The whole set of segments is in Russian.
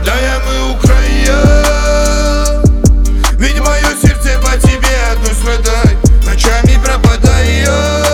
Родная, мы Украина, ведь мое сердце по тебе одной страдает. Ночами пропадаю,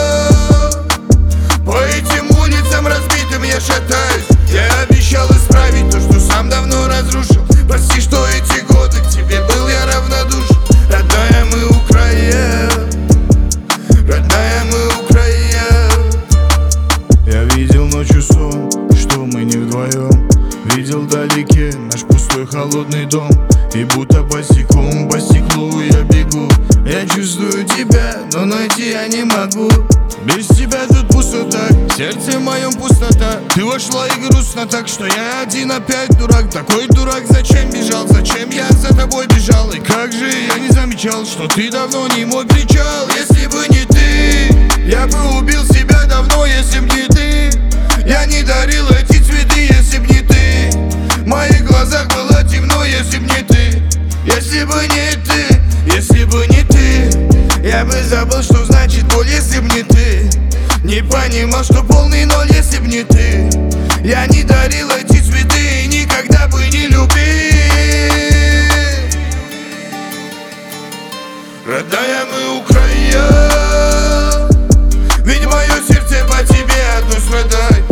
по этим улицам разбитым я шатаюсь. Я обещал исправить то, что сам давно разрушил. Прости, что эти годы к тебе был я равнодушен. Родная, мы Украина, родная, мы Украина. Я видел ночью сон, что мы не вдвоем. Видел вдалеке наш пустой холодный дом. И будто босиком по стеклу я бегу. Я чувствую тебя, но найти я не могу. Без тебя тут пустота, в сердце моем пустота. Ты вошла и грустно так, что я один опять дурак. Такой дурак, зачем бежал, зачем я за тобой бежал? И как же я не замечал, что ты давно не мой причал. Если бы не ты, я бы убил себя давно. Если б не ты, я не дарил эти цветы. Если б не ты, в моих глазах было темно. Если б не ты, если бы не ты, если бы не ты, я бы забыл, что значит боль. Если б не ты, не понимал, что полный ноль. Если б не ты, я не дарил эти цветы и никогда бы не любил. Родная, мы Украина, ведь мое сердце по тебе одной страдает.